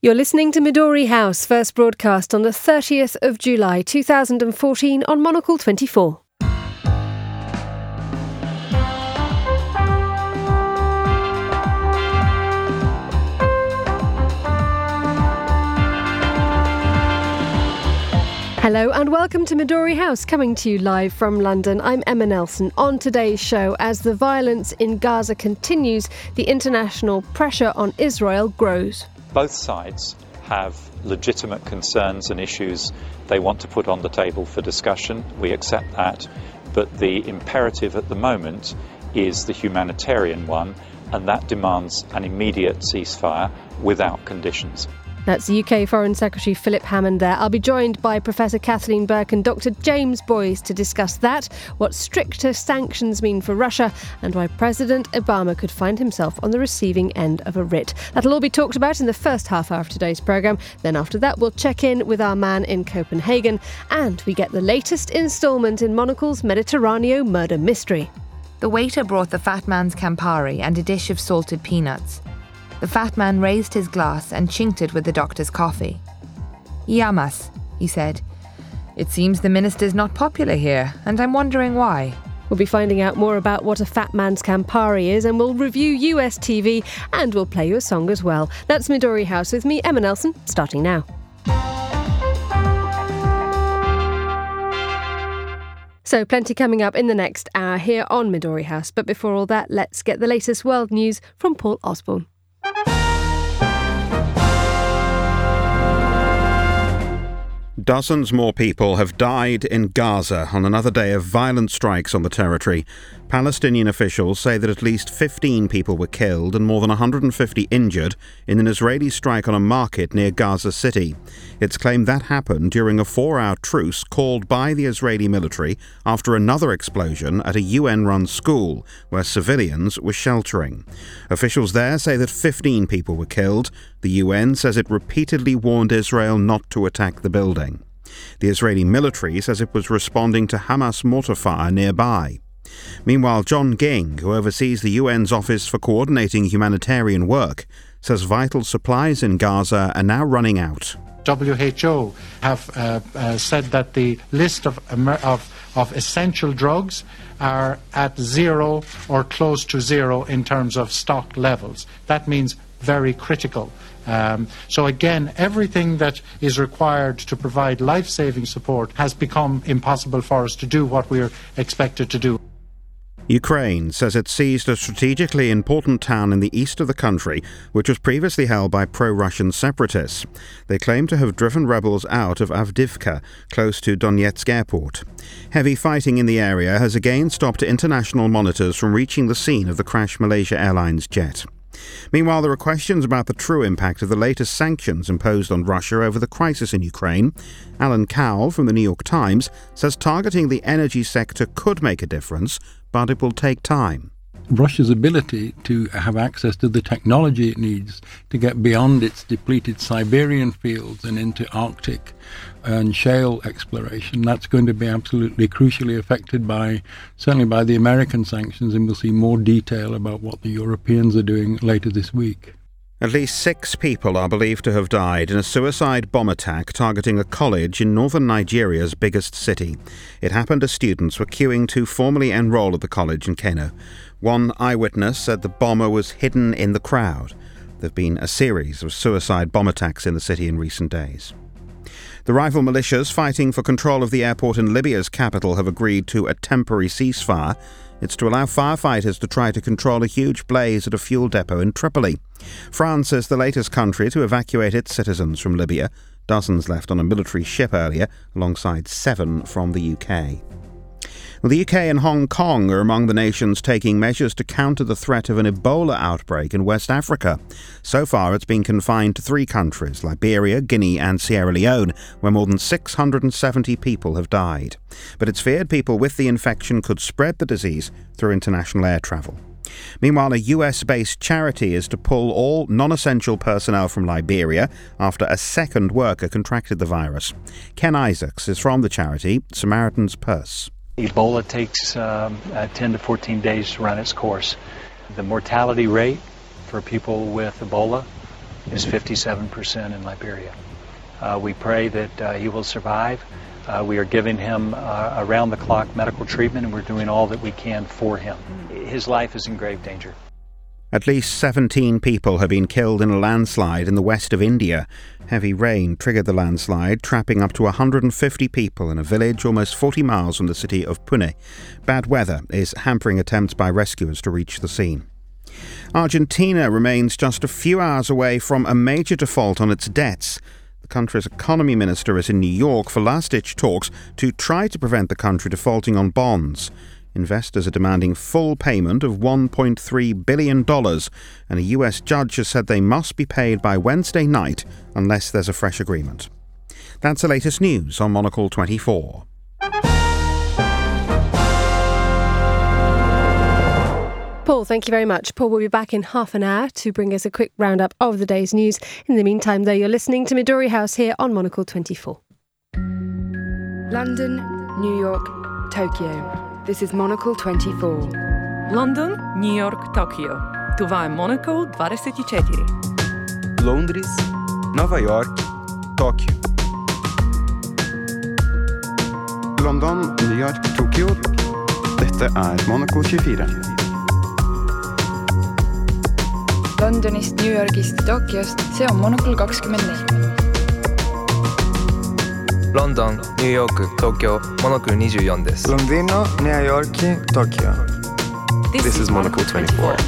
You're listening to Midori House, first broadcast on the 30th of July 2014 on Monocle 24. Hello and welcome to Midori House, coming to you live from London. I'm Emma Nelson. On today's show, as the violence in Gaza continues, the international pressure on Israel grows. Both sides have legitimate concerns and issues they want to put on the table for discussion. We accept that. But the imperative at the moment is the humanitarian one, and that demands an immediate ceasefire without conditions. That's UK Foreign Secretary Philip Hammond there. I'll be joined by Professor Kathleen Burke and Dr James Boyes to discuss that, what stricter sanctions mean for Russia, and why President Obama could find himself on the receiving end of a writ. That'll all be talked about in the first half hour of today's programme. Then after that, we'll check in with our man in Copenhagen, and we get the latest instalment in Monocle's Mediterraneo murder mystery. The waiter brought the fat man's Campari and a dish of salted peanuts. The fat man raised his glass and chinked it with the doctor's coffee. "Yamas," he said. "It seems the minister's not popular here, and I'm wondering why." We'll be finding out more about what a fat man's Campari is, and we'll review US TV, and we'll play you a song as well. That's Midori House with me, Emma Nelson, starting now. So plenty coming up in the next hour here on Midori House. But before all that, let's get the latest world news from Paul Osborne. Dozens more people have died in Gaza on another day of violent strikes on the territory. Palestinian officials say that at least 15 people were killed and more than 150 injured in an Israeli strike on a market near Gaza City. It's claimed that happened during a 4-hour truce called by the Israeli military after another explosion at a UN-run school where civilians were sheltering. Officials there say that 15 people were killed. The UN says it repeatedly warned Israel not to attack the building. The Israeli military says it was responding to Hamas mortar fire nearby. Meanwhile, John Ging, who oversees the UN's Office for Coordinating Humanitarian Work, says vital supplies in Gaza are now running out. WHO have said that the list of essential drugs are at zero or close to zero in terms of stock levels. That means very critical. So again, everything that is required to provide life-saving support has become impossible for us to do what we're expected to do. Ukraine says it seized a strategically important town in the east of the country, which was previously held by pro-Russian separatists. They claim to have driven rebels out of Avdiivka, close to Donetsk airport. Heavy fighting in the area has again stopped international monitors from reaching the scene of the crashed Malaysia Airlines jet. Meanwhile, there are questions about the true impact of the latest sanctions imposed on Russia over the crisis in Ukraine. Alan Cowell from the New York Times says targeting the energy sector could make a difference, but it will take time. Russia's ability to have access to the technology it needs to get beyond its depleted Siberian fields and into Arctic and shale exploration, that's going to be absolutely crucially affected certainly by the American sanctions, and we'll see more detail about what the Europeans are doing later this week. At least 6 people are believed to have died in a suicide bomb attack targeting a college in northern Nigeria's biggest city. It happened as students were queuing to formally enroll at the college in Kano. One eyewitness said the bomber was hidden in the crowd. There have been a series of suicide bomb attacks in the city in recent days. The rival militias fighting for control of the airport in Libya's capital have agreed to a temporary ceasefire. It's to allow firefighters to try to control a huge blaze at a fuel depot in Tripoli. France is the latest country to evacuate its citizens from Libya. Dozens left on a military ship earlier, alongside 7 from the UK. Well, the UK and Hong Kong are among the nations taking measures to counter the threat of an Ebola outbreak in West Africa. So far, it's been confined to 3 countries, Liberia, Guinea and Sierra Leone, where more than 670 people have died. But it's feared people with the infection could spread the disease through international air travel. Meanwhile, a US-based charity is to pull all non-essential personnel from Liberia after a second worker contracted the virus. Ken Isaacs is from the charity Samaritan's Purse. Ebola takes 10 to 14 days to run its course. The mortality rate for people with Ebola is 57% in Liberia. We pray that he will survive. We are giving him around-the-clock medical treatment, and we're doing all that we can for him. His life is in grave danger. At least 17 people have been killed in a landslide in the west of India. Heavy rain triggered the landslide, trapping up to 150 people in a village almost 40 miles from the city of Pune. Bad weather is hampering attempts by rescuers to reach the scene. Argentina remains just a few hours away from a major default on its debts. The country's economy minister is in New York for last-ditch talks to try to prevent the country defaulting on bonds. Investors are demanding full payment of $1.3 billion, and a US judge has said they must be paid by Wednesday night unless there's a fresh agreement. That's the latest news on Monocle 24. Paul, thank you very much. Paul will be back in half an hour to bring us a quick roundup of the day's news. In the meantime, though, you're listening to Midori House here on Monocle 24. London, New York, Tokyo. This is Monocle 24. London, New York, Tokyo. Това е Monocle 24. Londres, Nova York, Tóquio. London, New York, Tokyo. Dette er Monocle 24. Londonist, New Yorgist, Tokyost, see on Monocle 24. London, New York, Tokyo, Monocle 24 です。 Londino, New York, Tokyo. This is Monocle 24.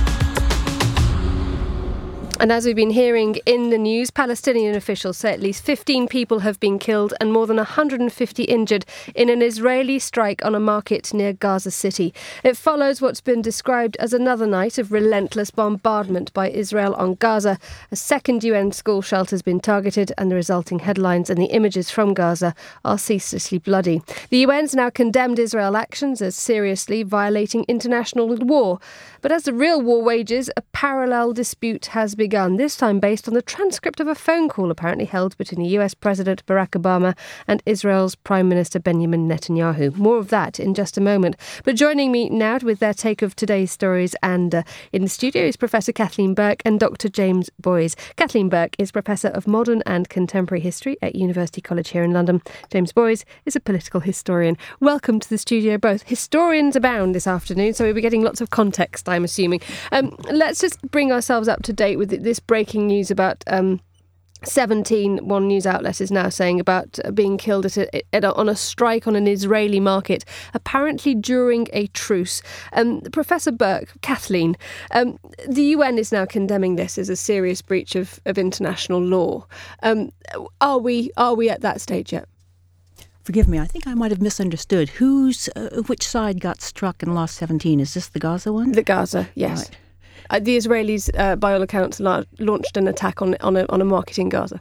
And as we've been hearing in the news, Palestinian officials say at least 15 people have been killed and more than 150 injured in an Israeli strike on a market near Gaza City. It follows what's been described as another night of relentless bombardment by Israel on Gaza. A second UN school shelter has been targeted, and the resulting headlines and the images from Gaza are ceaselessly bloody. The UN's now condemned Israel actions as seriously violating international law. But as the real war wages, a parallel dispute has begun, this time based on the transcript of a phone call apparently held between the US President Barack Obama and Israel's Prime Minister Benjamin Netanyahu. More of that in just a moment. But joining me now with their take of today's stories and in the studio is Professor Kathleen Burke and Dr. James Boys. Kathleen Burke is Professor of Modern and Contemporary History at University College here in London. James Boys is a political historian. Welcome to the studio both. Historians abound this afternoon, so we'll be getting lots of context, I'm assuming. Let's just bring ourselves up to date with this breaking news about 17, one news outlet is now saying, about being killed on a strike on an Israeli market, apparently during a truce. Professor Burke, Kathleen, the UN is now condemning this as a serious breach of international law. Are we at that stage yet? Forgive me, I think I might have misunderstood. Which side got struck and lost 17? Is this the Gaza one? The Gaza, yes. Right. The Israelis, by all accounts, launched an attack on a market in Gaza.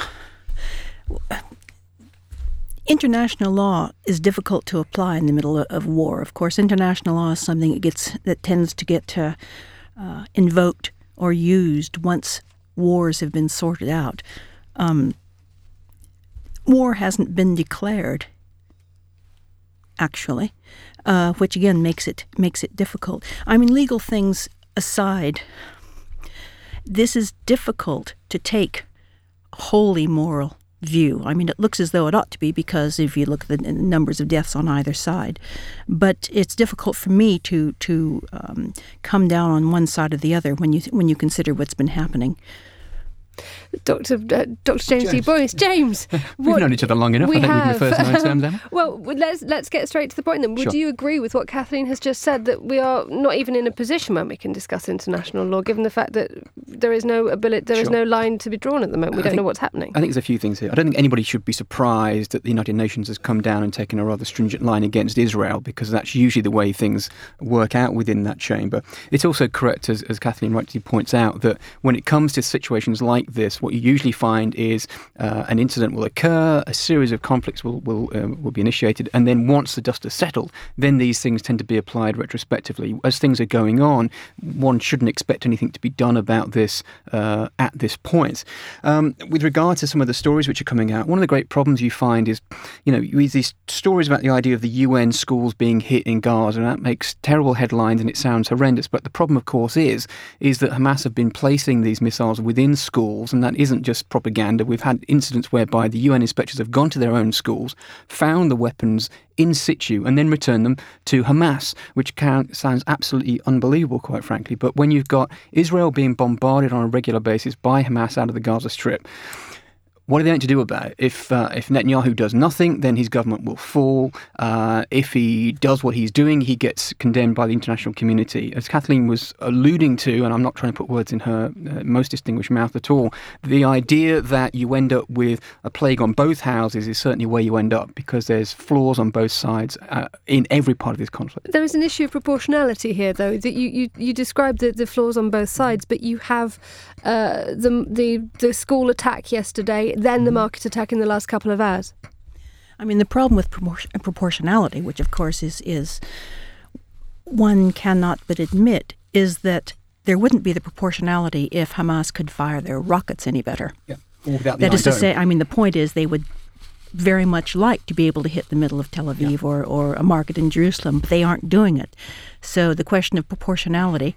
International law is difficult to apply in the middle of war. Of course, international law is something that tends to get invoked or used once wars have been sorted out. War hasn't been declared, actually, which again makes it difficult. I mean, legal things aside, this is difficult to take a wholly moral view. I mean, it looks as though it ought to be, because if you look at the numbers of deaths on either side, but it's difficult for me to come down on one side or the other when you consider what's been happening. Dr. James D. Boys. James! We've known each other long enough. I think we can refer to known terms, Emma. Well, let's get straight to the point then. Would you agree with what Kathleen has just said, that we are not even in a position when we can discuss international law, given the fact that there is no is no line to be drawn at the moment? We don't know what's happening. I think there's a few things here. I don't think anybody should be surprised that the United Nations has come down and taken a rather stringent line against Israel, because that's usually the way things work out within that chamber. It's also correct, as Kathleen rightly points out, that when it comes to situations like this, what you usually find is an incident will occur, a series of conflicts will be initiated, and then once the dust has settled, then these things tend to be applied retrospectively. As things are going on, one shouldn't expect anything to be done about this at this point. With regard to some of the stories which are coming out, one of the great problems you find is, these stories about the idea of the UN schools being hit in Gaza, and that makes terrible headlines and it sounds horrendous. But the problem, of course, is that Hamas have been placing these missiles within schools schools, and that isn't just propaganda. We've had incidents whereby the UN inspectors have gone to their own schools, found the weapons in situ, and then returned them to Hamas, which sounds absolutely unbelievable, quite frankly. But when you've got Israel being bombarded on a regular basis by Hamas out of the Gaza Strip, what are they going to do about it? If Netanyahu does nothing, then his government will fall. If he does what he's doing, he gets condemned by the international community. As Kathleen was alluding to, and I'm not trying to put words in her most distinguished mouth at all, the idea that you end up with a plague on both houses is certainly where you end up, because there's flaws on both sides in every part of this conflict. There is an issue of proportionality here, though, that you described the flaws on both sides, but you have the school attack yesterday, then the market attack in the last couple of hours. I mean, the problem with proportionality, which of course is one cannot but admit, is that there wouldn't be the proportionality if Hamas could fire their rockets any better. Yeah. That is to say, I mean, the point is they would very much like to be able to hit the middle of Tel Aviv or a market in Jerusalem, but they aren't doing it. So the question of proportionality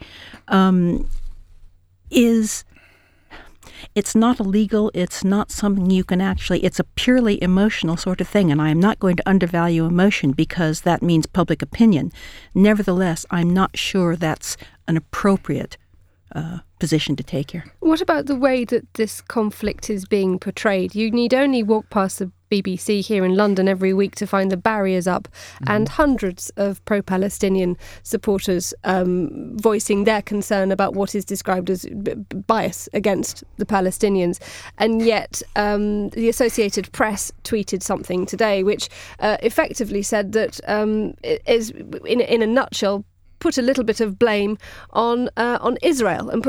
is... It's not illegal. It's not something you can actually... It's a purely emotional sort of thing, and I am not going to undervalue emotion because that means public opinion. Nevertheless, I'm not sure that's an appropriate position to take here. What about the way that this conflict is being portrayed? You need only walk past the BBC here in London every week to find the barriers up and hundreds of pro-Palestinian supporters voicing their concern about what is described as bias against the Palestinians. And yet the Associated Press tweeted something today which effectively said that is, in a nutshell, put a little bit of blame on Israel and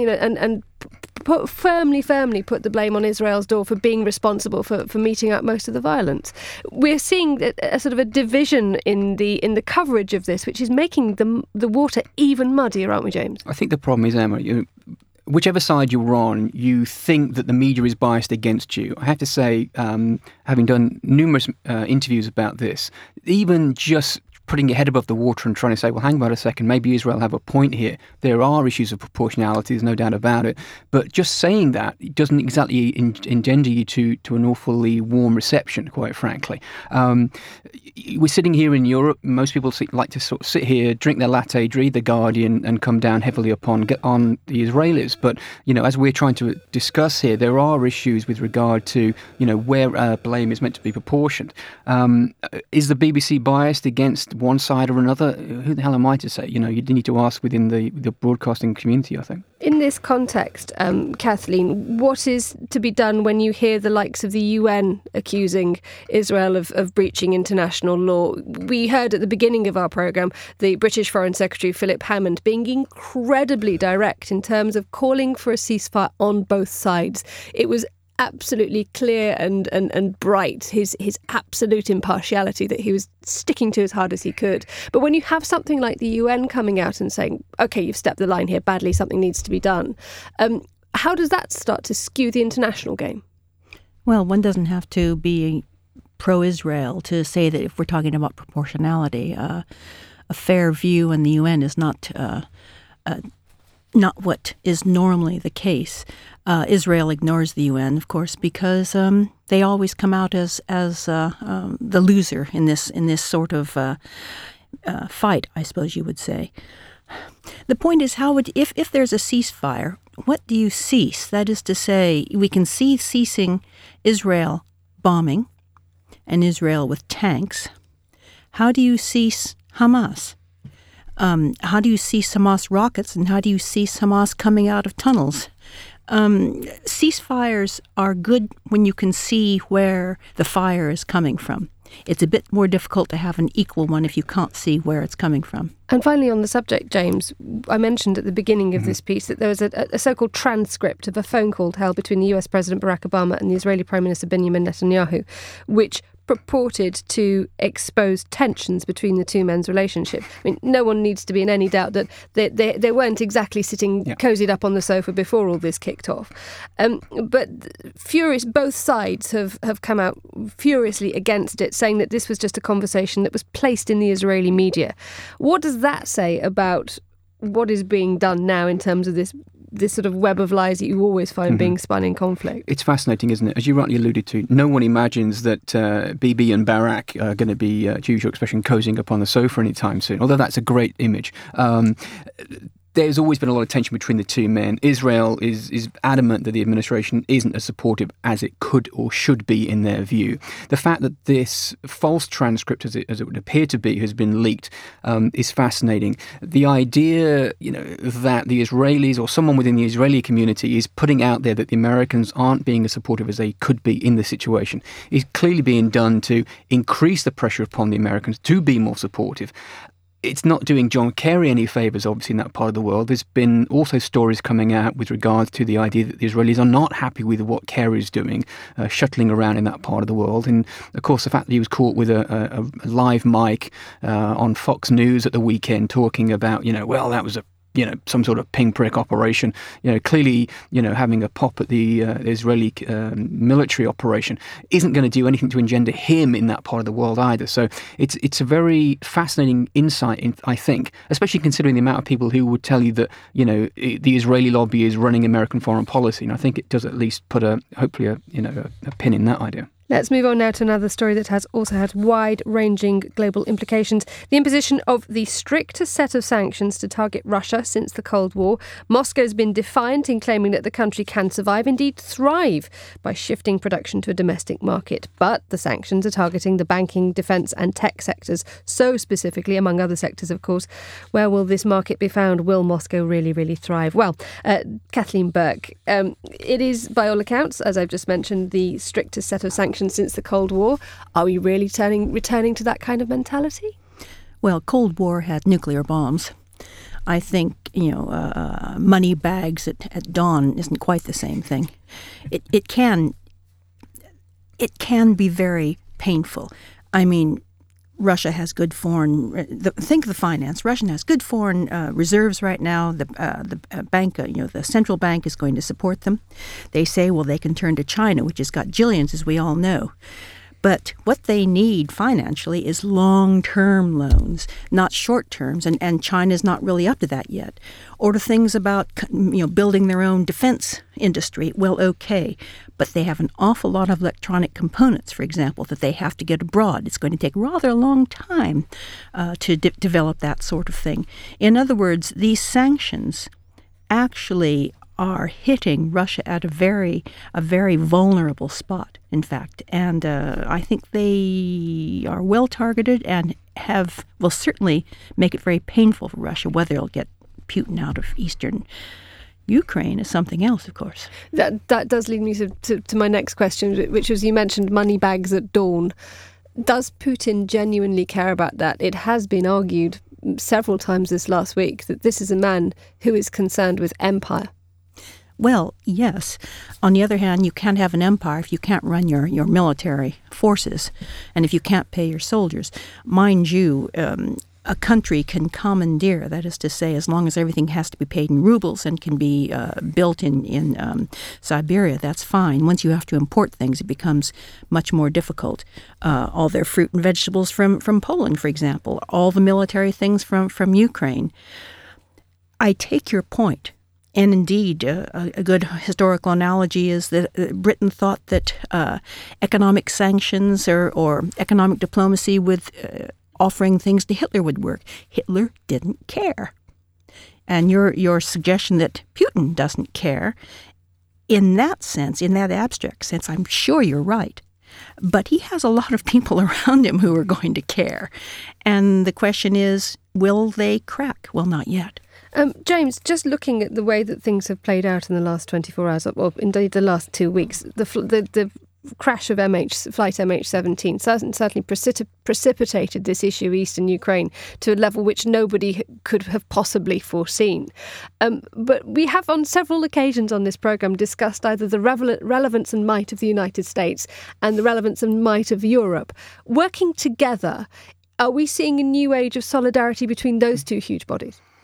firmly put the blame on Israel's door for being responsible for meting up most of the violence. We're seeing a sort of a division in the coverage of this, which is making the water even muddier, aren't we, James? I think the problem is, Emma, whichever side you're on, you think that the media is biased against you. I have to say, having done numerous interviews about this, even just putting your head above the water and trying to say, well, hang on a second, maybe Israel have a point here. There are issues of proportionality, there's no doubt about it. But just saying that doesn't exactly engender you to an awfully warm reception, quite frankly. We're sitting here in Europe. Most people like to sort of sit here, drink their latte, read The Guardian, and come down heavily on the Israelis. But, as we're trying to discuss here, there are issues with regard to, where blame is meant to be proportioned. Is the BBC biased against one side or another? Who the hell am I to say? You need to ask within the broadcasting community, I think. In this context, Kathleen, what is to be done when you hear the likes of the UN accusing Israel of breaching international law? We heard at the beginning of our programme the British Foreign Secretary Philip Hammond being incredibly direct in terms of calling for a ceasefire on both sides. It was absolutely clear and bright, his absolute impartiality that he was sticking to as hard as he could. But when you have something like the UN coming out and saying, OK, you've stepped the line here badly, something needs to be done, how does that start to skew the international game? Well, one doesn't have to be pro-Israel to say that if we're talking about proportionality, a fair view in the UN is not what is normally the case. Israel ignores the UN, of course, because they always come out as the loser in this sort of fight, I suppose you would say. The point is, if there's a ceasefire, what do you cease? That is to say, we can see ceasing Israel bombing and Israel with tanks. How do you cease Hamas? How do you cease Hamas rockets, and how do you cease Hamas coming out of tunnels? Ceasefires are good when you can see where the fire is coming from. It's a bit more difficult to have an equal one if you can't see where it's coming from. And finally, on the subject, James, I mentioned at the beginning of this piece that there was a so-called transcript of a phone call held between the US President Barack Obama and the Israeli Prime Minister Benjamin Netanyahu, which purported to expose tensions between the two men's relationship. I mean, no one needs to be in any doubt that they weren't exactly sitting cozied up on the sofa before all this kicked off. But both sides have come out furiously against it, saying that this was just a conversation that was placed in the Israeli media. What does that say about what is being done now in terms of this this sort of web of lies that you always find being spun in conflict. It's fascinating, isn't it? As you rightly alluded to, no one imagines that Bibi and Barak are going to be, to use your expression, cozying up on the sofa anytime soon, although that's a great image. There's always been a lot of tension between the two men. Israel is adamant that the administration isn't as supportive as it could or should be in their view. The fact that this false transcript, as it would appear to be, has been leaked is fascinating. The idea, that the Israelis or someone within the Israeli community is putting out there that the Americans aren't being as supportive as they could be in the situation is clearly being done to increase the pressure upon the Americans to be more supportive. It's not doing John Kerry any favours, obviously, in that part of the world. There's been also stories coming out with regards to the idea that the Israelis are not happy with what Kerry's doing, shuttling around in that part of the world. And, of course, the fact that he was caught with a live mic on Fox News at the weekend talking about, well, that was some sort of pinprick operation, clearly, having a pop at the Israeli military operation isn't going to do anything to engender him in that part of the world either. So it's a very fascinating insight, I think, especially considering the amount of people who would tell you that, the Israeli lobby is running American foreign policy. And I think it does at least put hopefully a pin in that idea. Let's move on now to another story that has also had wide-ranging global implications. The imposition of the strictest set of sanctions to target Russia since the Cold War. Moscow's been defiant in claiming that the country can survive, indeed thrive, by shifting production to a domestic market. But the sanctions are targeting the banking, defence and tech sectors, so specifically, among other sectors, of course. Where will this market be found? Will Moscow really, really thrive? Well, Kathleen Burke, it is, by all accounts, as I've just mentioned, the strictest set of sanctions since the Cold War. Are we really returning to that kind of mentality? Well, Cold War had nuclear bombs. I think, money bags at dawn isn't quite the same thing. It can be very painful. I mean, Russia has good foreign. Think of the finance. Russia has good foreign reserves right now. The bank, the central bank is going to support them. They say, well, they can turn to China, which has got jillions, as we all know. But what they need financially is long-term loans, not short-terms, and China's not really up to that yet. Or to things about building their own defense industry. Well, okay, but they have an awful lot of electronic components, for example, that they have to get abroad. It's going to take rather a long time to develop that sort of thing. In other words, these sanctions actually are hitting Russia at a very vulnerable spot, in fact. And I think they are well targeted and will certainly make it very painful for Russia. Whether it'll get Putin out of eastern Ukraine is something else, of course. That does lead me to my next question, which was, you mentioned money bags at dawn. Does Putin genuinely care about that? It has been argued several times this last week that this is a man who is concerned with empire. Well, yes. On the other hand, you can't have an empire if you can't run your military forces and if you can't pay your soldiers. Mind you, a country can commandeer, that is to say, as long as everything has to be paid in rubles and can be built in Siberia, that's fine. Once you have to import things, it becomes much more difficult. All their fruit and vegetables from Poland, for example, all the military things from Ukraine. I take your point. And indeed, a good historical analogy is that Britain thought that economic sanctions or economic diplomacy with offering things to Hitler would work. Hitler didn't care. And your suggestion that Putin doesn't care, in that sense, in that abstract sense, I'm sure you're right. But he has a lot of people around him who are going to care. And the question is, will they crack? Well, not yet. James, just looking at the way that things have played out in the last 24 hours, or indeed the last 2 weeks, the crash of flight MH17 certainly precipitated this issue of eastern Ukraine to a level which nobody could have possibly foreseen. But we have on several occasions on this programme discussed either the relevance and might of the United States and the relevance and might of Europe. Working together, are we seeing a new age of solidarity between those two huge bodies?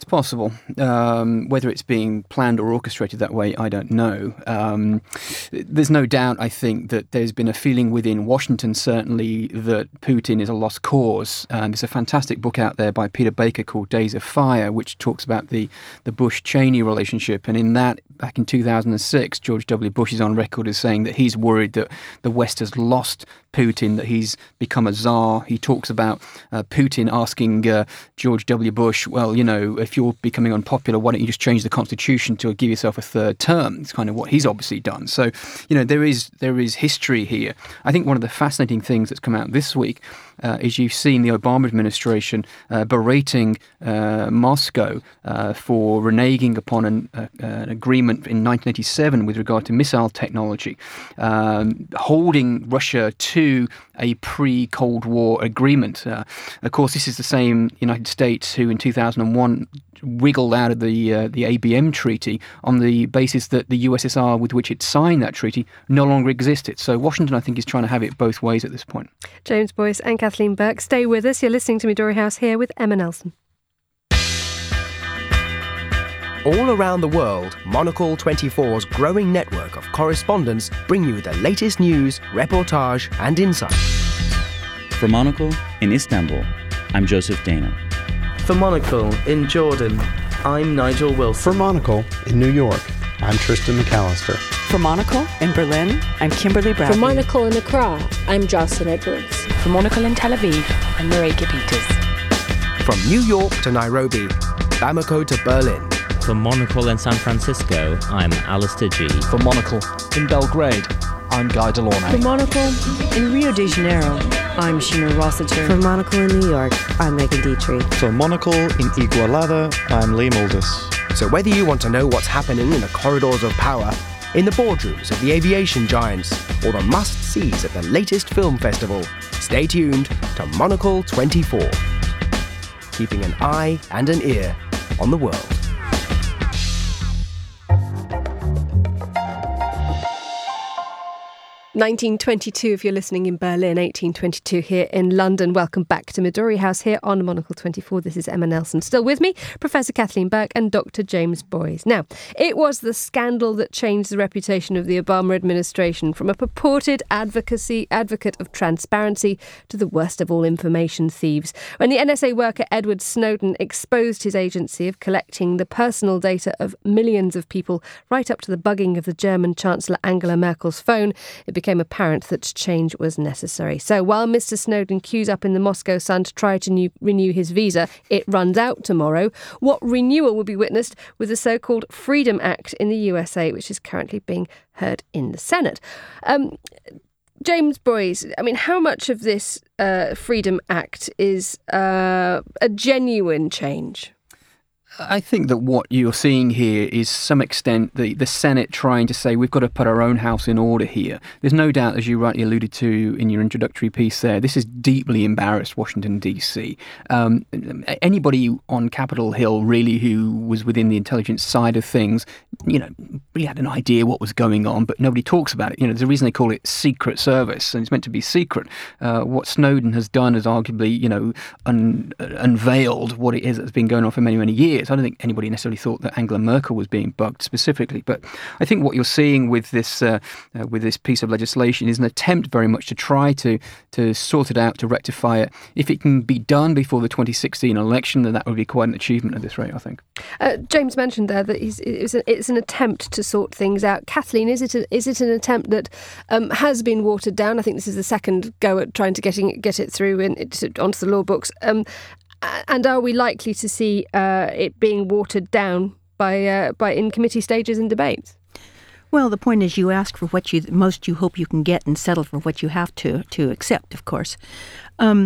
It's possible. Whether it's being planned or orchestrated that way, I don't know. There's no doubt, I think, that there's been a feeling within Washington, certainly, that Putin is a lost cause. There's a fantastic book out there by Peter Baker called Days of Fire, which talks about the Bush-Cheney relationship. And in that, back in 2006, George W. Bush is on record as saying that he's worried that the West has lost Putin, that he's become a czar. He talks about Putin asking George W. Bush, well, if you're becoming unpopular, why don't you just change the constitution to give yourself a third term? It's kind of what he's obviously done. So, there is history here. I think one of the fascinating things that's come out this week is you've seen the Obama administration berating Moscow for reneging upon an agreement in 1987 with regard to missile technology, holding Russia to a pre-Cold War agreement. Of course, this is the same United States who in 2001 wriggled out of the ABM treaty on the basis that the USSR with which it signed that treaty no longer existed. So Washington, I think, is trying to have it both ways at this point. James Boyce and Kathleen Burke, stay with us. You're listening to Midori House here with Emma Nelson. All around the world, Monocle 24's growing network of correspondents bring you the latest news, reportage and insight. For Monocle in Istanbul, I'm Joseph Dana. For Monocle in Jordan, I'm Nigel Wilson. For Monocle in New York, I'm Tristan McAllister. For Monocle in Berlin, I'm Kimberly Bradley. For Monocle in Accra, I'm Jocelyn Edwards. For Monocle in Tel Aviv, I'm Marika Peters. From New York to Nairobi, Bamako to Berlin. For Monocle in San Francisco, I'm Alistair G. For Monocle in Belgrade, I'm Guy Delorme. For Monocle in Rio de Janeiro, I'm Sheena Rossiter. For Monocle in New York, I'm Megan Dietrich. For Monocle in Igualada, I'm Lee Muldus. So whether you want to know what's happening in the corridors of power, in the boardrooms of the aviation giants, or the must-sees at the latest film festival, stay tuned to Monocle 24. Keeping an eye and an ear on the world. 1922 if you're listening in Berlin, 1822 here in London. Welcome back to Midori House here on Monocle 24. This is Emma Nelson. Still with me, Professor Kathleen Burke and Dr. James Boyce. Now, it was the scandal that changed the reputation of the Obama administration from a purported advocate of transparency to the worst of all information thieves. When the NSA worker Edward Snowden exposed his agency of collecting the personal data of millions of people right up to the bugging of the German Chancellor Angela Merkel's phone, it became apparent that change was necessary. So while Mr. Snowden queues up in the Moscow Sun to try to renew his visa, it runs out tomorrow. What renewal will be witnessed with the so-called Freedom Act in the USA, which is currently being heard in the Senate? James Boyce, I mean, how much of this Freedom Act is a genuine change? I think that what you're seeing here is, to some extent, the Senate trying to say we've got to put our own house in order here. There's no doubt, as you rightly alluded to in your introductory piece there, this has deeply embarrassed Washington, D.C. Anybody on Capitol Hill, really, who was within the intelligence side of things, really had an idea what was going on, but nobody talks about it. There's a reason they call it Secret Service, and it's meant to be secret. What Snowden has done is arguably, unveiled what it is that's been going on for many, many years. I don't think anybody necessarily thought that Angela Merkel was being bugged specifically, but I think what you're seeing with this piece of legislation is an attempt very much to try to sort it out, to rectify it. If it can be done before the 2016 election, then that would be quite an achievement at this rate, I think. James mentioned there that it's an attempt to sort things out. Kathleen, is it an attempt that has been watered down? I think this is the second go at trying to get it through onto the law books. And are we likely to see it being watered down by in committee stages and debates? Well, the point is you ask for what you hope you can get and settle for what you have to accept, of course. One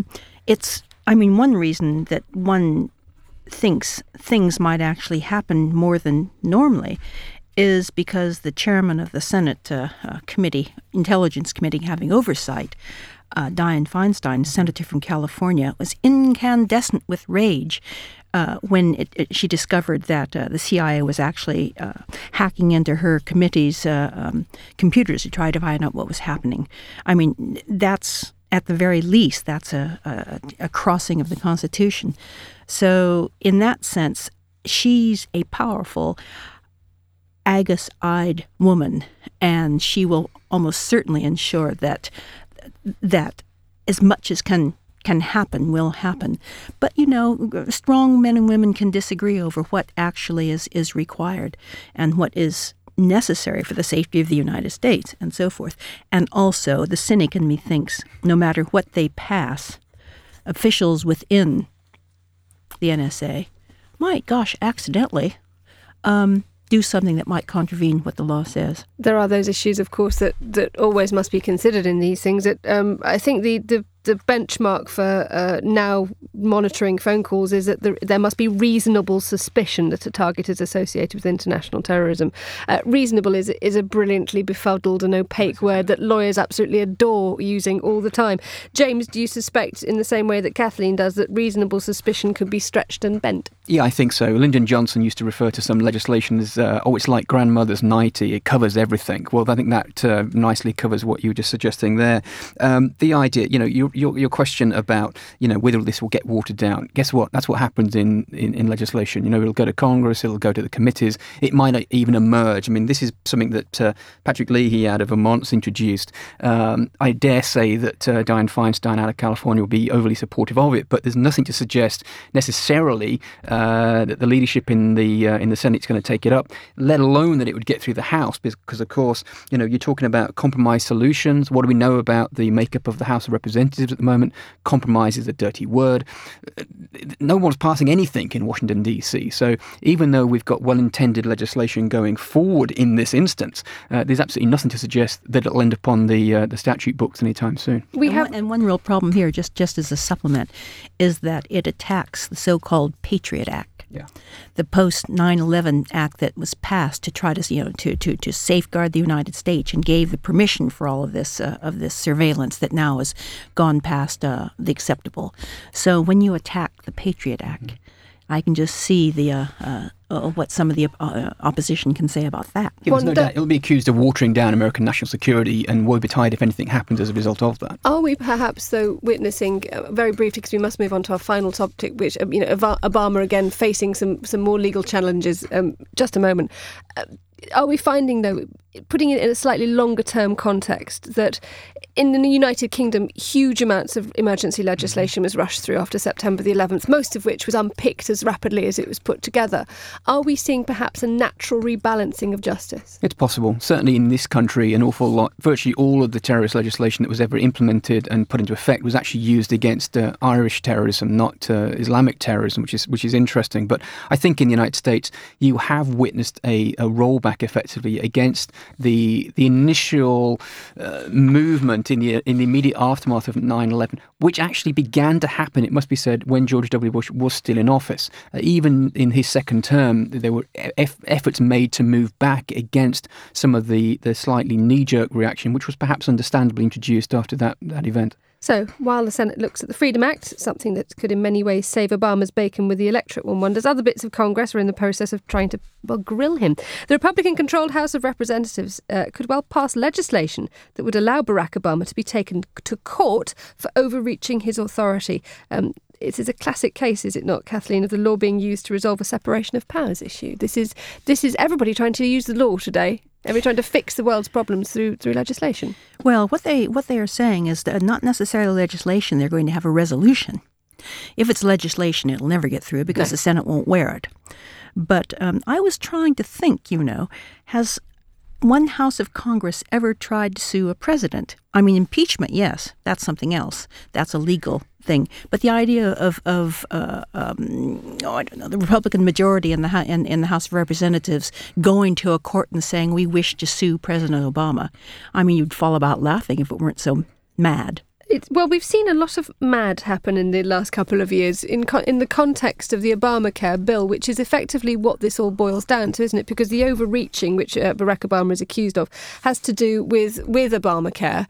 reason that one thinks things might actually happen more than normally is because the chairman of the Senate Intelligence Committee having oversight, Dianne Feinstein, senator from California, was incandescent with rage when she discovered that the CIA was actually hacking into her committee's computers to try to find out what was happening. I mean, that's, at the very least, that's a crossing of the Constitution. So in that sense, she's a powerful, Agus-eyed woman, and she will almost certainly ensure that as much as can happen will happen. But, strong men and women can disagree over what actually is required and what is necessary for the safety of the United States and so forth. And also, the cynic in me thinks no matter what they pass, officials within the NSA might, accidentally do something that might contravene what the law says. There are those issues, of course, that always must be considered in these things. I think the benchmark for now monitoring phone calls is that there must be reasonable suspicion that a target is associated with international terrorism. Reasonable is a brilliantly befuddled and opaque word that lawyers absolutely adore using all the time. James, do you suspect, in the same way that Kathleen does, that reasonable suspicion could be stretched and bent? Yeah, I think so. Lyndon Johnson used to refer to some legislation as, it's like grandmother's nightie, it covers everything. Well, I think that nicely covers what you were just suggesting there. The idea, your question about, whether this will get watered down. Guess what? That's what happens in legislation. It'll go to Congress, it'll go to the committees. It might not even emerge. I mean, this is something that Patrick Leahy out of Vermont's introduced. I dare say that Dianne Feinstein out of California will be overly supportive of it, but there's nothing to suggest necessarily that the leadership in the Senate is going to take it up, let alone that it would get through the House, because of course, you're talking about compromise solutions. What do we know about the makeup of the House of Representatives at the moment? Compromise is a dirty word. No one's passing anything in Washington, D.C. So even though we've got well-intended legislation going forward in this instance, there's absolutely nothing to suggest that it'll end up on the statute books anytime soon. And one real problem here, just as a supplement, is that it attacks the so-called Patriot Act. Yeah. The post 9/11 Act that was passed to try to safeguard the United States and gave the permission for all of this surveillance that now has gone past the acceptable. So when you attack the Patriot Act, I can just see what some of the opposition can say about that. Yeah, there's no doubt it'll be accused of watering down American national security, and woe betide if anything happens as a result of that. Are we perhaps, though, witnessing, very briefly, because we must move on to our final topic, which, Obama again facing some more legal challenges, just a moment. Are we finding, though, putting it in a slightly longer term context, that in the United Kingdom, huge amounts of emergency legislation was rushed through after September the 11th, most of which was unpicked as rapidly as it was put together? Are we seeing perhaps a natural rebalancing of justice? It's possible. Certainly in this country, an awful lot, virtually all of the terrorist legislation that was ever implemented and put into effect was actually used against Irish terrorism, not Islamic terrorism, which is interesting. But I think in the United States, you have witnessed a rollback effectively against the initial movement in the immediate aftermath of 9/11, which actually began to happen, it must be said, when George W. Bush was still in office. Even in his second term, there were efforts made to move back against some of the slightly knee-jerk reaction, which was perhaps understandably introduced after that event. So, while the Senate looks at the Freedom Act, something that could in many ways save Obama's bacon with the electorate, one wonders, other bits of Congress are in the process of trying to, grill him. The Republican-controlled House of Representatives could well pass legislation that would allow Barack Obama to be taken to court for overreaching his authority. It is a classic case, is it not, Kathleen, of the law being used to resolve a separation of powers issue. This is everybody trying to use the law today. Everybody trying to fix the world's problems through legislation. Well, what they are saying is that not necessarily legislation, they're going to have a resolution. If it's legislation, it'll never get through because the Senate won't wear it. But I was trying to think, has one House of Congress ever tried to sue a president? I mean, impeachment, yes, that's something else. That's a legal thing. But the idea of I don't know, the Republican majority in the House of Representatives going to a court and saying, we wish to sue President Obama. I mean, you'd fall about laughing if it weren't so mad. Well, we've seen a lot of mad happen in the last couple of years in the context of the Obamacare bill, which is effectively what this all boils down to, isn't it? Because the overreaching, which Barack Obama is accused of, has to do with Obamacare.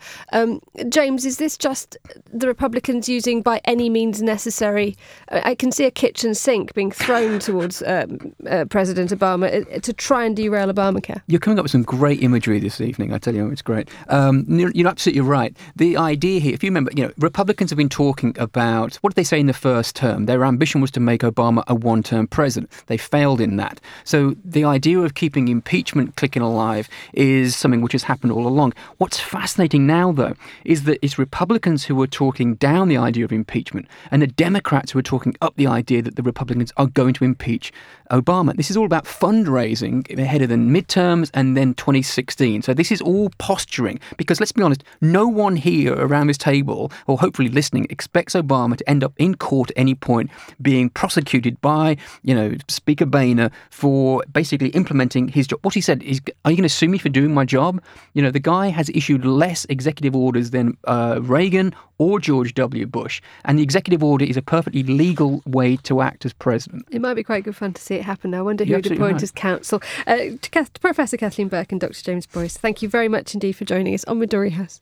James, is this just the Republicans using by any means necessary? I can see a kitchen sink being thrown towards President Obama to try and derail Obamacare. You're coming up with some great imagery this evening, I tell you, it's great. You're absolutely right. The idea here, if you remember, Republicans have been talking about, what did they say in the first term? Their ambition was to make Obama a one-term president. They failed in that. So the idea of keeping impeachment clicking alive is something which has happened all along. What's fascinating now, though, is that it's Republicans who are talking down the idea of impeachment and the Democrats who are talking up the idea that the Republicans are going to impeach Obama. This is all about fundraising ahead of the midterms and then 2016. So this is all posturing because, let's be honest, no one here around this table, or hopefully listening, expects Obama to end up in court at any point being prosecuted by, Speaker Boehner for basically implementing his job. What he said is, are you going to sue me for doing my job? The guy has issued less executive orders than Reagan or George W. Bush, and the executive order is a perfectly legal way to act as president. It might be quite good fun to see it happen now. I wonder who would appoint as counsel. To Professor Kathleen Burke and Dr. James Boyce, thank you very much indeed for joining us on Midori House.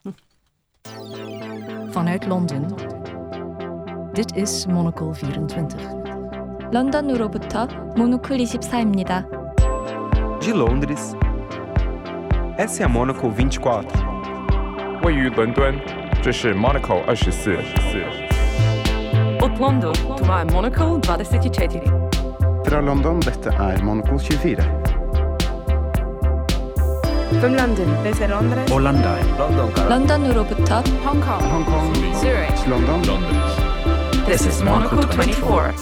Vanuit Londen. Dit is Monocle 24. 런던으로부터 모노클 24입니다. De Londres. Essa é a Monocle 24. 位于伦敦，这是 Monocle 24. Od London, това е Monocle 24. Fra London, dette er Monocle 24. From London, this is Londres. Orlando. 런던으로부터 Hong Kong. Zurich. London. This is Monocle 24.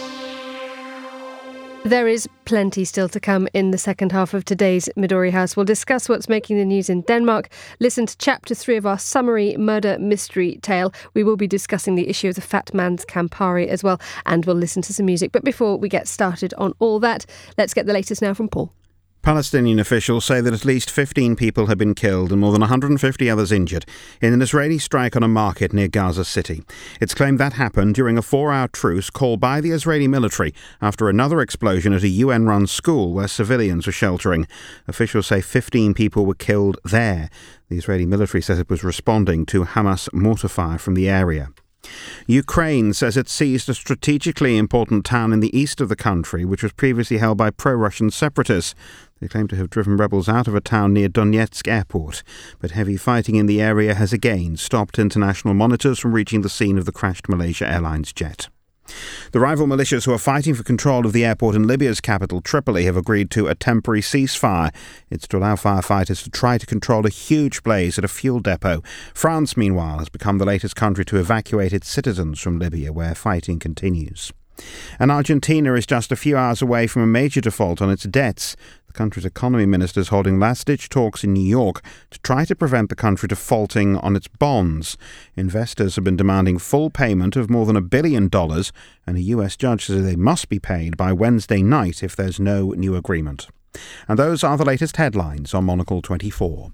There is plenty still to come in the second half of today's Midori House. We'll discuss what's making the news in Denmark, listen to Chapter 3 of our summary murder mystery tale. We will be discussing the issue of the fat man's Campari as well, and we'll listen to some music. But before we get started on all that, let's get the latest now from Paul. Palestinian officials say that at least 15 people have been killed and more than 150 others injured in an Israeli strike on a market near Gaza City. It's claimed that happened during a 4-hour truce called by the Israeli military after another explosion at a UN-run school where civilians were sheltering. Officials say 15 people were killed there. The Israeli military says it was responding to Hamas mortar fire from the area. Ukraine says it seized a strategically important town in the east of the country, which was previously held by pro-Russian separatists. They claim to have driven rebels out of a town near Donetsk airport. But heavy fighting in the area has again stopped international monitors from reaching the scene of the crashed Malaysia Airlines jet. The rival militias who are fighting for control of the airport in Libya's capital, Tripoli, have agreed to a temporary ceasefire. It's to allow firefighters to try to control a huge blaze at a fuel depot. France, meanwhile, has become the latest country to evacuate its citizens from Libya, where fighting continues. And Argentina is just a few hours away from a major default on its debts. The country's economy minister is holding last-ditch talks in New York to try to prevent the country defaulting on its bonds. Investors have been demanding full payment of more than $1 billion, and a US judge says they must be paid by Wednesday night if there's no new agreement. And those are the latest headlines on Monocle 24.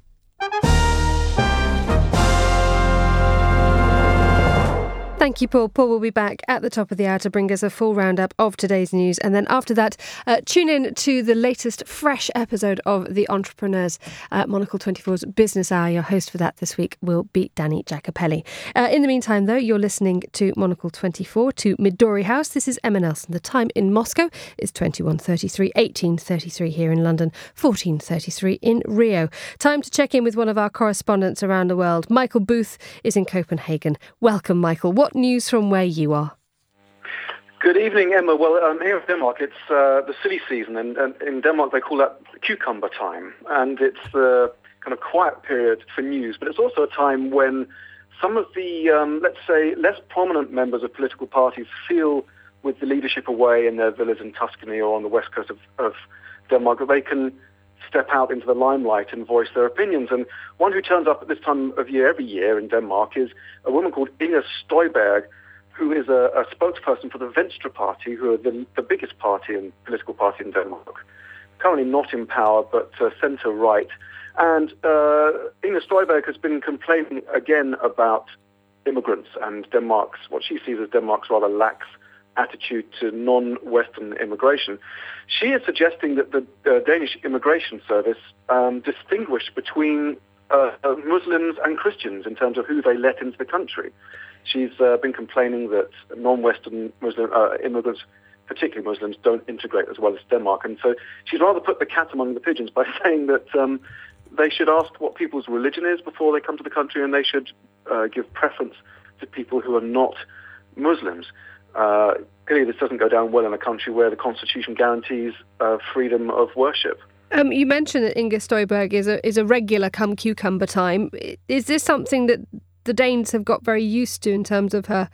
Thank you, Paul. Paul will be back at the top of the hour to bring us a full roundup of today's news. And then after that, tune in to the latest fresh episode of The Entrepreneurs, Monocle 24's Business Hour. Your host for that this week will be Danny Jacopelli. In the meantime, though, you're listening to Monocle 24, to Midori House. This is Emma Nelson. The time in Moscow is 21:33, 18:33 here in London, 14:33 in Rio. Time to check in with one of our correspondents around the world. Michael Booth is in Copenhagen. Welcome, Michael. What news from where you are? Good evening, Emma. Well, here in Denmark, it's the silly season, and in Denmark they call that cucumber time, and it's the kind of quiet period for news, but it's also a time when some of the, let's say, less prominent members of political parties feel, with the leadership away in their villas in Tuscany or on the west coast of Denmark, that they can step out into the limelight and voice their opinions. And one who turns up at this time of year every year in Denmark is a woman called Inger Støjberg, who is a spokesperson for the Venstre Party, who are the biggest political party in Denmark. Currently not in power, but centre-right. And Inger Støjberg has been complaining again about immigrants and what she sees as Denmark's rather lax attitude to non-Western immigration. She is suggesting that the Danish Immigration Service distinguish between Muslims and Christians in terms of who they let into the country. She's been complaining that non-Western Muslim immigrants, particularly Muslims, don't integrate as well as Denmark. And so she's rather put the cat among the pigeons by saying that they should ask what people's religion is before they come to the country, and they should give preference to people who are not Muslims. Clearly, this doesn't go down well in a country where the Constitution guarantees freedom of worship. You mentioned that Inger Støjberg is a regular come cucumber time. Is this something that the Danes have got very used to in terms of her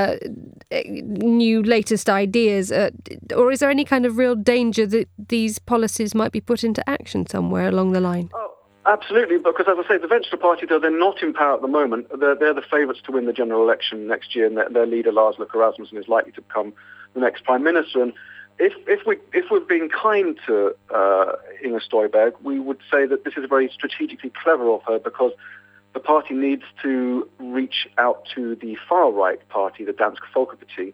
new latest ideas? Or is there any kind of real danger that these policies might be put into action somewhere along the line? Oh, absolutely, because as I say, the Venstre Party, though they're not in power at the moment, they're the favourites to win the general election next year, and their leader, Lars Løkke Rasmussen, is likely to become the next Prime Minister. And if we're being kind to Inger Støjberg, we would say that this is very strategically clever of her, because the party needs to reach out to the far-right party, the Dansk Folkeparti,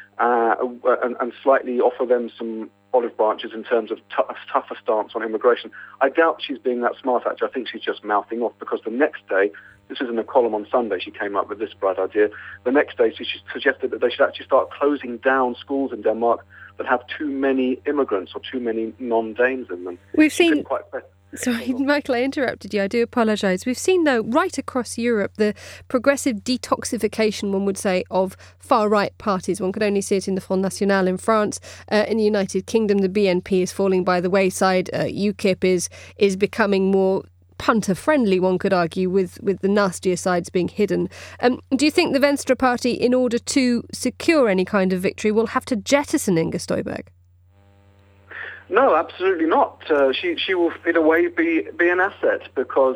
and slightly offer them some olive branches in terms of a tougher stance on immigration. I doubt she's being that smart, actually. I think she's just mouthing off, because the next day, this was in a column on Sunday, she came up with this bright idea. The next day, she suggested that they should actually start closing down schools in Denmark that have too many immigrants or too many non-Danes in them. We've seen... Sorry, Michael, I interrupted you. I do apologise. We've seen, though, right across Europe, the progressive detoxification, one would say, of far-right parties. One could only see it in the Front National in France. In the United Kingdom, the BNP is falling by the wayside. UKIP is becoming more punter-friendly, one could argue, with the nastier sides being hidden. Do you think the Venstre Party, in order to secure any kind of victory, will have to jettison Inger Støjberg? No, absolutely not. She will, in a way, be an asset, because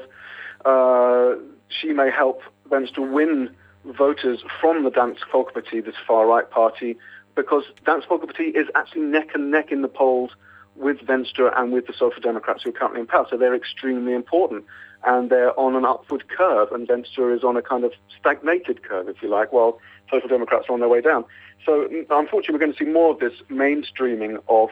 she may help Venstre win voters from the Dansk Folkeparti, this far-right party, because Dansk Folkeparti is actually neck and neck in the polls with Venstre and with the Social Democrats who are currently in power. So they're extremely important, and they're on an upward curve, and Venstre is on a kind of stagnated curve, if you like, while Social Democrats are on their way down. So unfortunately, we're going to see more of this mainstreaming of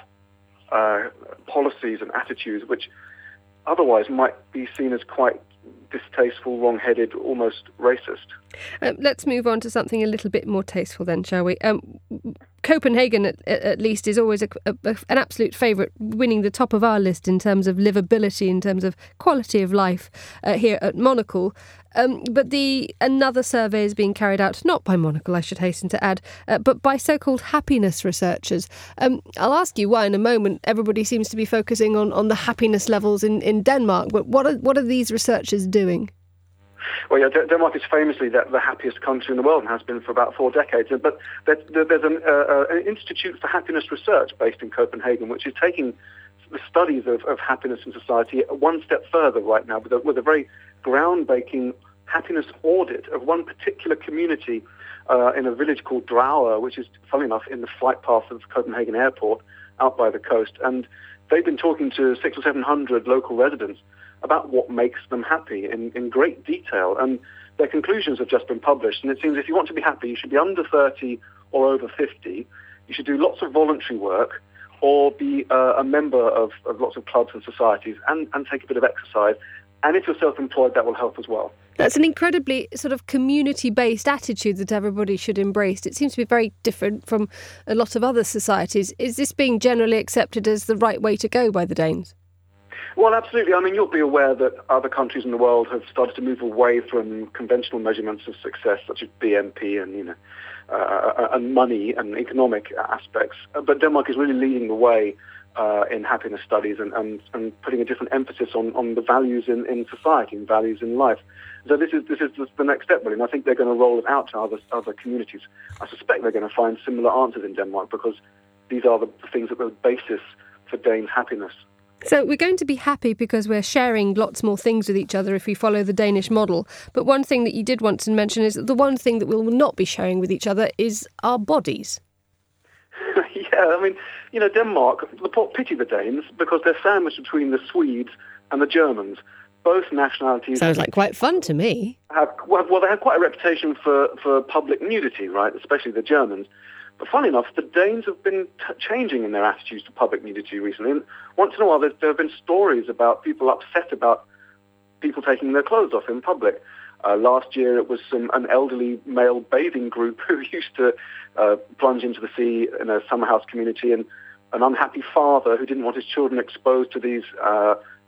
policies and attitudes which otherwise might be seen as quite distasteful, wrong-headed, almost racist. Let's move on to something a little bit more tasteful then, shall we? Copenhagen, at least, is always an absolute favourite, winning the top of our list in terms of livability, in terms of quality of life here at Monocle. But another survey is being carried out, not by Monocle, I should hasten to add, but by so-called happiness researchers. I'll ask you why in a moment. Everybody seems to be focusing on the happiness levels in Denmark. But what are these researchers doing? Well, yeah, Denmark is famously the happiest country in the world and has been for about 4 decades. But there's an Institute for Happiness Research based in Copenhagen, which is taking the studies of happiness in society one step further right now with a very groundbreaking happiness audit of one particular community in a village called Dragør, which is, funnily enough, in the flight path of Copenhagen Airport out by the coast. And they've been talking to 600 or 700 local residents about what makes them happy in great detail. And their conclusions have just been published. And it seems if you want to be happy, you should be under 30 or over 50. You should do lots of voluntary work or be a member of lots of clubs and societies and take a bit of exercise. And if you're self-employed, that will help as well. That's an incredibly sort of community-based attitude that everybody should embrace. It seems to be very different from a lot of other societies. Is this being generally accepted as the right way to go by the Danes? Well, absolutely. I mean, you'll be aware that other countries in the world have started to move away from conventional measurements of success, such as BNP and and money and economic aspects. But Denmark is really leading the way in happiness studies and putting a different emphasis on the values in society and values in life. So this is the next step, really, and I think they're going to roll it out to other communities. I suspect they're going to find similar answers in Denmark because these are the things that are the basis for Danes' happiness. So we're going to be happy because we're sharing lots more things with each other if we follow the Danish model. But one thing that you did want to mention is that the one thing that we will not be sharing with each other is our bodies. Yeah, I mean, Denmark, pity the Danes because they're sandwiched between the Swedes and the Germans. Both nationalities... Sounds like quite fun to me. They have quite a reputation for public nudity, right, especially the Germans. But funny enough, the Danes have been changing in their attitudes to public nudity recently. And once in a while, there have been stories about people upset about people taking their clothes off in public. Last year, it was an elderly male bathing group who used to plunge into the sea in a summer house community, and an unhappy father who didn't want his children exposed to these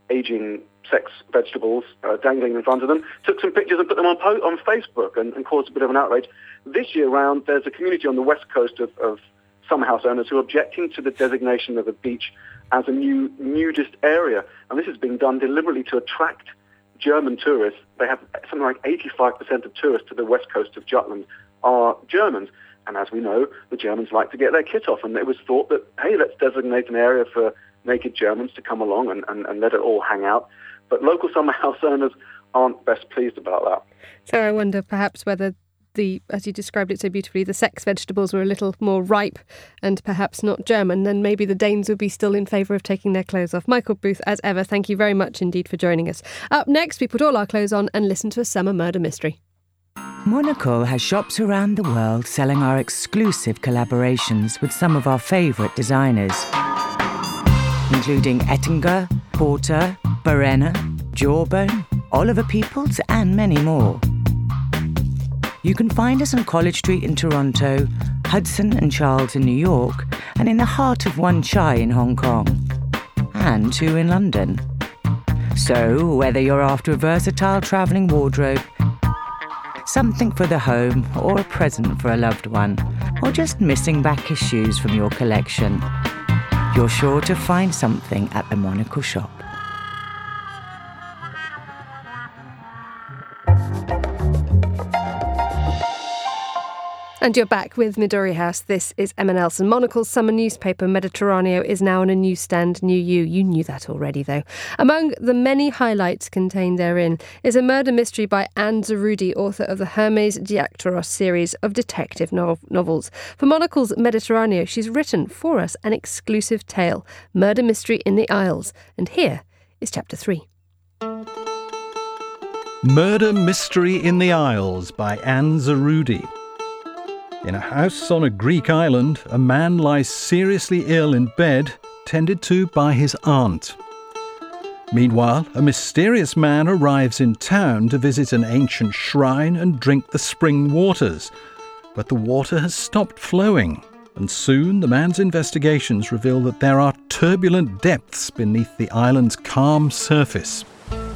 aging sex vegetables dangling in front of them, took some pictures and put them on Facebook and caused a bit of an outrage. This year round, there's a community on the west coast of some house owners who are objecting to the designation of a beach as a new nudist area. And this is being done deliberately to attract German tourists. They have something like 85% of tourists to the west coast of Jutland are Germans. And as we know, the Germans like to get their kit off. And it was thought that, hey, let's designate an area for naked Germans to come along and let it all hang out. But local summer house owners aren't best pleased about that. So I wonder perhaps whether as you described it so beautifully, the sex vegetables were a little more ripe and perhaps not German, then maybe the Danes would be still in favour of taking their clothes off. Michael Booth, as ever, thank you very much indeed for joining us. Up next, we put all our clothes on and listen to a summer murder mystery. Monocle has shops around the world selling our exclusive collaborations with some of our favourite designers, including Ettinger, Porter, Barena, Jawbone, Oliver Peoples and many more. You can find us on College Street in Toronto, Hudson and Charles in New York, and in the heart of Wan Chai in Hong Kong, and 2 in London. So, whether you're after a versatile travelling wardrobe, something for the home, or a present for a loved one, or just missing back issues from your collection, you're sure to find something at the Monocle shop. And you're back with Midori House. This is Emma Nelson. Monocle's summer newspaper, Mediterraneo, is now on a newsstand near you. You knew that already, though. Among the many highlights contained therein is a murder mystery by Anne Zarudi, author of the Hermes Diaktoros series of detective novels. For Monocle's Mediterraneo, she's written for us an exclusive tale, Murder Mystery in the Isles. And here is Chapter 3. Murder Mystery in the Isles by Anne Zarudi. In a house on a Greek island, a man lies seriously ill in bed, tended to by his aunt. Meanwhile, a mysterious man arrives in town to visit an ancient shrine and drink the spring waters. But the water has stopped flowing, and soon the man's investigations reveal that there are turbulent depths beneath the island's calm surface.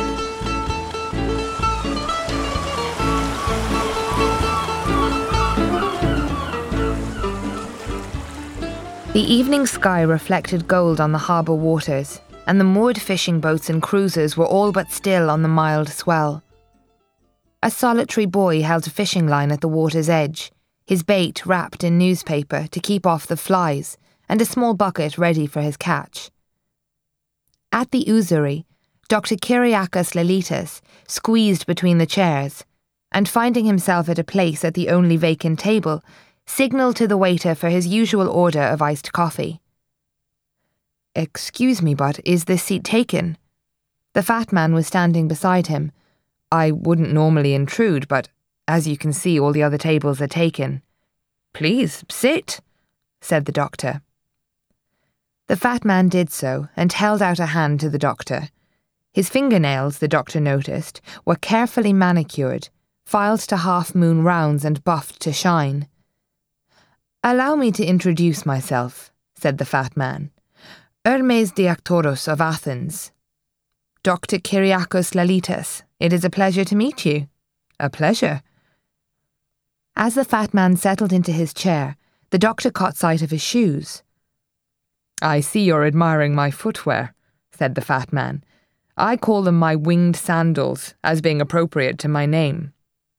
The evening sky reflected gold on the harbour waters, and the moored fishing boats and cruisers were all but still on the mild swell. A solitary boy held a fishing line at the water's edge, his bait wrapped in newspaper to keep off the flies, and a small bucket ready for his catch. At the Ouzoury, Dr. Kyriakos Lelitas squeezed between the chairs, and finding himself at a place at the only vacant table, signalled to the waiter for his usual order of iced coffee. "Excuse me, but is this seat taken?" The fat man was standing beside him. "I wouldn't normally intrude, but as you can see, all the other tables are taken." "Please, sit," said the doctor. The fat man did so and held out a hand to the doctor. His fingernails, the doctor noticed, were carefully manicured, filed to half-moon rounds and buffed to shine. "Allow me to introduce myself," said the fat man. "Hermes Diaktoros of Athens. Dr. Kyriakos Lelitas, it is a pleasure to meet you." "A pleasure." As the fat man settled into his chair, the doctor caught sight of his shoes. "I see you're admiring my footwear," said the fat man. "I call them my winged sandals, as being appropriate to my name."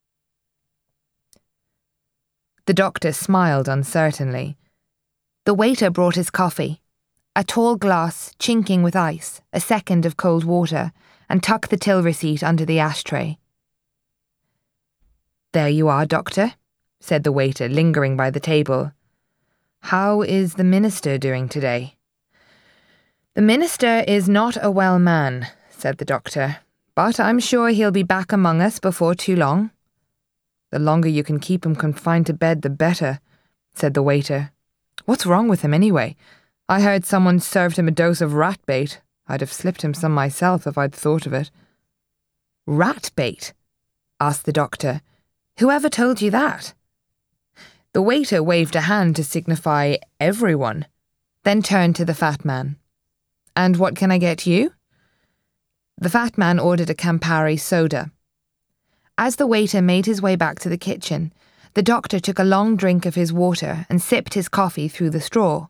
The doctor smiled uncertainly. The waiter brought his coffee, a tall glass chinking with ice, a second of cold water, and tucked the till receipt under the ashtray. "There you are, doctor," said the waiter, lingering by the table. "How is the minister doing today?" "The minister is not a well man," said the doctor, "but I'm sure he'll be back among us before too long." "The longer you can keep him confined to bed, the better," said the waiter. "What's wrong with him anyway? I heard someone served him a dose of rat bait. I'd have slipped him some myself if I'd thought of it." "Rat bait?" asked the doctor. "Whoever told you that?" The waiter waved a hand to signify everyone, then turned to the fat man. "And what can I get you?" The fat man ordered a Campari soda. As the waiter made his way back to the kitchen, the doctor took a long drink of his water and sipped his coffee through the straw.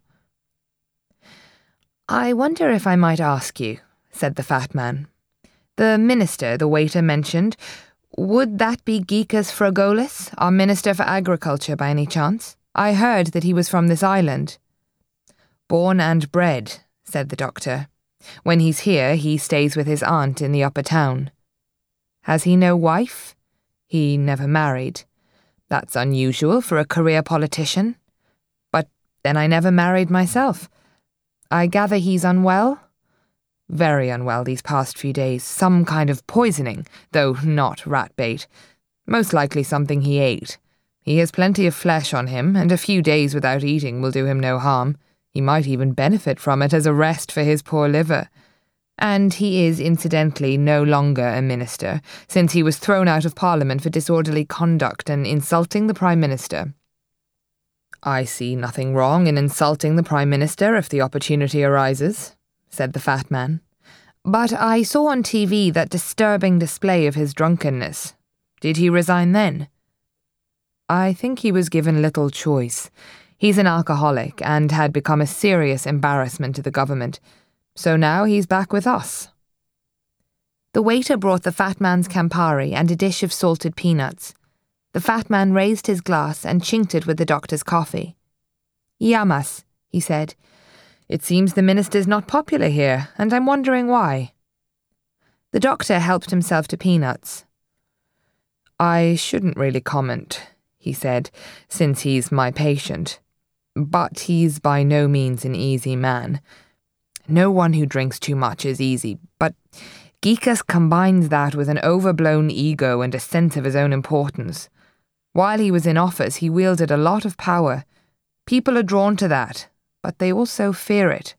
"I wonder if I might ask you," said the fat man. "The minister the waiter mentioned, would that be Gikas Fragolis, our Minister for Agriculture by any chance? I heard that he was from this island." "Born and bred," said the doctor. "When he's here, he stays with his aunt in the upper town." "Has he no wife?" "He never married." "That's unusual for a career politician." "But then I never married myself." "I gather he's unwell?" "Very unwell these past few days. Some kind of poisoning, though not rat bait. Most likely something he ate. He has plenty of flesh on him, and a few days without eating will do him no harm. He might even benefit from it as a rest for his poor liver. And he is, incidentally, no longer a minister, since he was thrown out of Parliament for disorderly conduct and insulting the Prime Minister." "I see nothing wrong in insulting the Prime Minister if the opportunity arises," said the fat man. "But I saw on TV that disturbing display of his drunkenness. Did he resign then?" "I think he was given little choice. He's an alcoholic and had become a serious embarrassment to the government. So now he's back with us." The waiter brought the fat man's Campari and a dish of salted peanuts. The fat man raised his glass and chinked it with the doctor's coffee. "Yamas," he said. "It seems the minister's not popular here, and I'm wondering why." The doctor helped himself to peanuts. "I shouldn't really comment," he said, "since he's my patient. But he's by no means an easy man. No one who drinks too much is easy, but Gikas combines that with an overblown ego and a sense of his own importance. While he was in office, he wielded a lot of power. People are drawn to that, but they also fear it."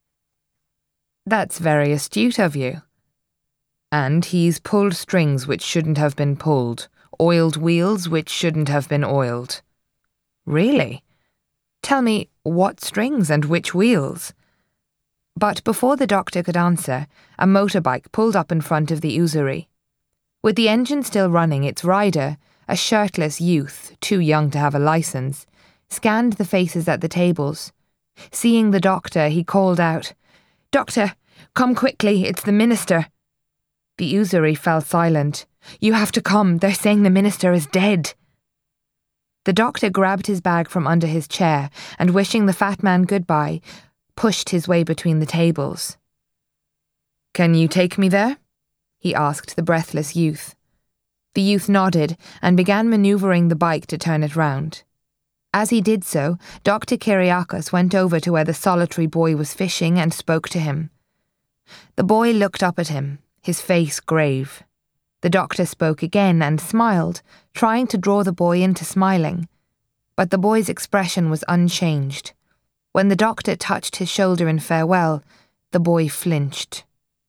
"That's very astute of you." "And he's pulled strings which shouldn't have been pulled, oiled wheels which shouldn't have been oiled." "Really? Tell me, what strings and which wheels?" But before the doctor could answer, a motorbike pulled up in front of the usury. With the engine still running, its rider, a shirtless youth, too young to have a license, scanned the faces at the tables. Seeing the doctor, he called out, "Doctor, come quickly, it's the minister." The usury fell silent. "You have to come, they're saying the minister is dead." The doctor grabbed his bag from under his chair and, wishing the fat man goodbye, pushed his way between the tables. "Can you take me there?" he asked the breathless youth. The youth nodded and began manoeuvring the bike to turn it round. As he did so, Dr. Kyriakos went over to where the solitary boy was fishing and spoke to him. The boy looked up at him, his face grave. The doctor spoke again and smiled, trying to draw the boy into smiling. But the boy's expression was unchanged. When the doctor touched his shoulder in farewell, the boy flinched.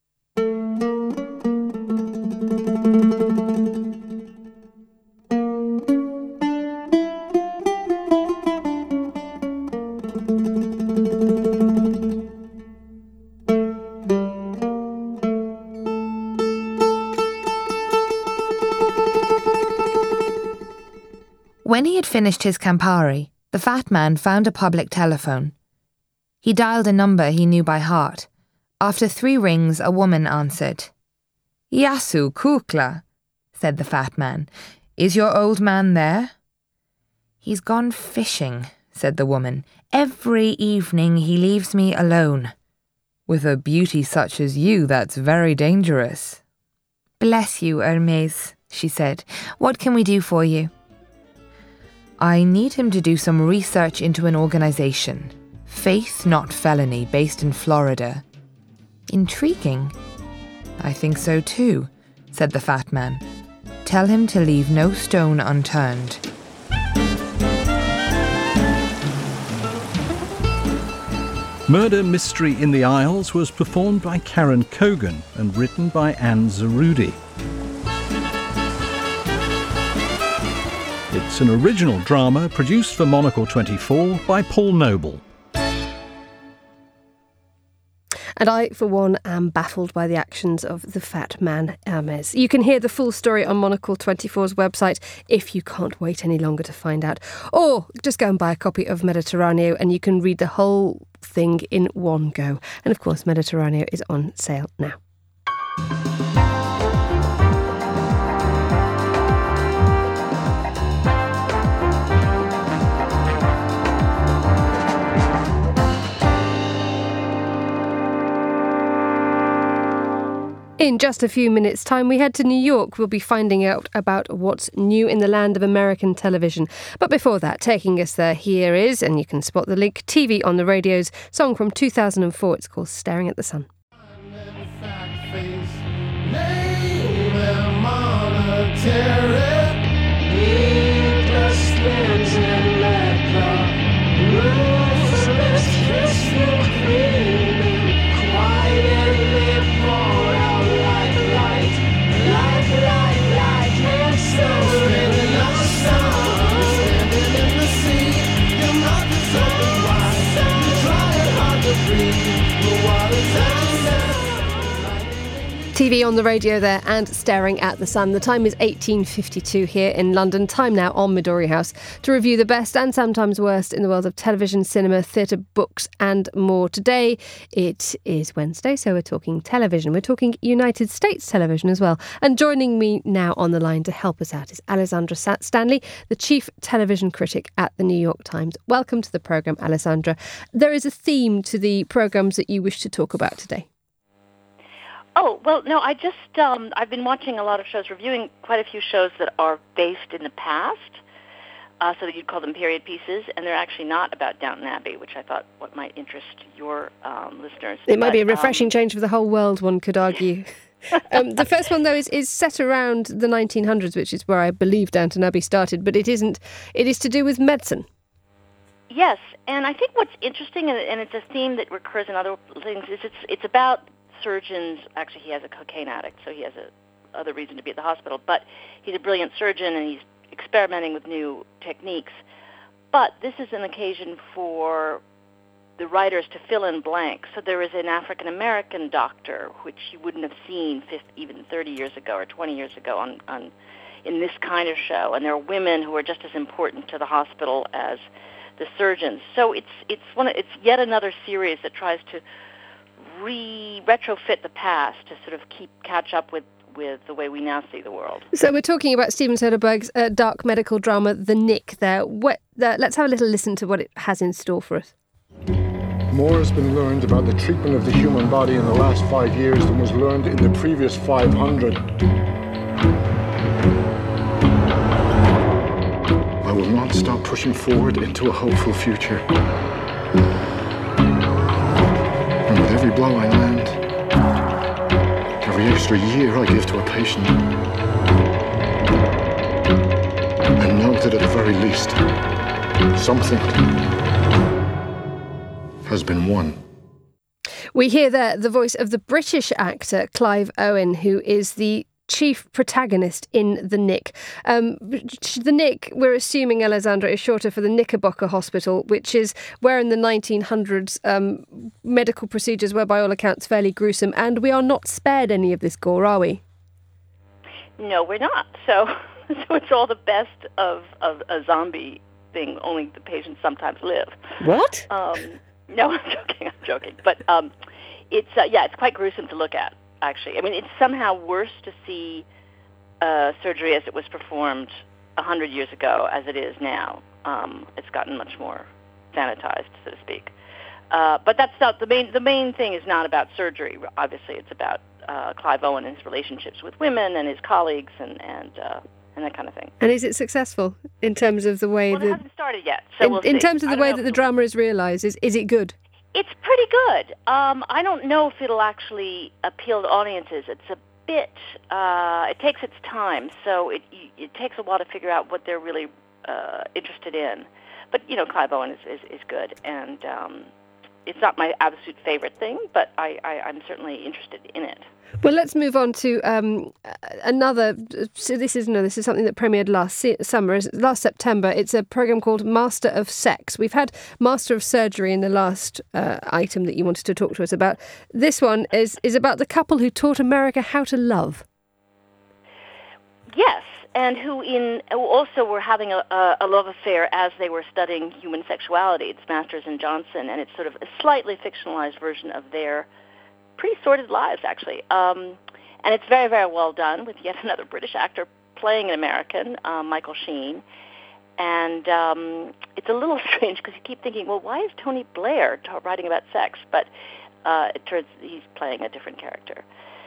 When he had finished his Campari, the fat man found a public telephone. He dialed a number he knew by heart. After 3 rings, a woman answered. "Yasu Kukla," said the fat man. "Is your old man there?" "He's gone fishing," said the woman. "Every evening he leaves me alone." "With a beauty such as you, that's very dangerous." "Bless you, Hermes," she said. "What can we do for you?" "I need him to do some research into an organization. Faith Not Felony, based in Florida." "Intriguing." "I think so too," said the fat man. "Tell him to leave no stone unturned." Murder Mystery in the Isles was performed by Karen Cogan and written by Anne Zarudi. It's an original drama produced for Monocle 24 by Paul Noble. And I, for one, am baffled by the actions of the fat man Hermes. You can hear the full story on Monocle 24's website if you can't wait any longer to find out. Or just go and buy a copy of Mediterraneo and you can read the whole thing in one go. And of course, Mediterraneo is on sale now. In just a few minutes' time, we head to New York. We'll be finding out about what's new in the land of American television. But before that, taking us there, here is, and you can spot the link, TV on the Radio's song from 2004. It's called Staring at the Sun. TV on the Radio there and Staring at the Sun. The time is 18:52 here in London. Time now on Midori House to review the best and sometimes worst in the world of television, cinema, theatre, books and more. Today it is Wednesday, so we're talking television. We're talking United States television as well. And joining me now on the line to help us out is Alessandra Stanley, the chief television critic at the New York Times. Welcome to the programme, Alessandra. There is a theme to the programmes that you wish to talk about today. Oh, well, no, I've been watching a lot of shows, reviewing quite a few shows that are based in the past, so that you'd call them period pieces, and they're actually not about Downton Abbey, which I thought what might interest your listeners. It might be a refreshing change for the whole world, one could argue. The first one, though, is set around the 1900s, which is where I believe Downton Abbey started, but it isn't. It is to do with medicine. Yes, and I think what's interesting, and it's a theme that recurs in other things, is it's about surgeons. Actually, he has a cocaine addict, so he has other reason to be at the hospital. But he's a brilliant surgeon, and he's experimenting with new techniques. But this is an occasion for the writers to fill in blanks. So there is an African-American doctor, which you wouldn't have seen even 30 years ago or 20 years ago in this kind of show. And there are women who are just as important to the hospital as the surgeons. So it's yet another series that tries to retrofit the past to sort of catch up with the way we now see the world. So we're talking about Steven Soderbergh's dark medical drama, The Nick, there. Let's have a little listen to what it has in store for us. More has been learned about the treatment of the human body in the last 5 years than was learned in the previous 500. I will not stop pushing forward into a hopeful future. And with every blow I land, every extra year I give to a patient, I know that at the very least, something has been won. We hear there the voice of the British actor Clive Owen, who is the chief protagonist in The Nick. The Nick, we're assuming, Alessandra, is shorter for the Knickerbocker Hospital, which is where in the 1900s medical procedures were by all accounts fairly gruesome, and we are not spared any of this gore, are we? No, we're not. So it's all the best of a zombie thing, only the patients sometimes live. What? No, I'm joking. But it's quite gruesome to look at. Actually, I mean, it's somehow worse to see surgery as it was performed 100 years ago as it is now. It's gotten much more sanitized, so to speak. But that's not the main. The main thing is not about surgery. Obviously, it's about Clive Owen and his relationships with women and his colleagues and that kind of thing. And is it successful in terms of the way it hasn't started yet. So in terms of the way that the drama is realised, is it good? It's pretty good. I don't know if it'll actually appeal to audiences. It's a bit. It takes its time, so it takes a while to figure out what they're really interested in. But Clive Owen is good, and it's not my absolute favorite thing, but I'm certainly interested in it. Well, let's move on to another. So this is something that premiered last September. It's a program called Master of Sex. We've had Master of Surgery in the last item that you wanted to talk to us about. This one is about the couple who taught America how to love. Yes, and who also were having a love affair as they were studying human sexuality. It's Masters and Johnson, and it's sort of a slightly fictionalized version of their pretty sordid lives, actually. And it's very, very well done, with yet another British actor playing an American, Michael Sheen. And it's a little strange because you keep thinking, well, why is Tony Blair writing about sex? But it turns he's playing a different character.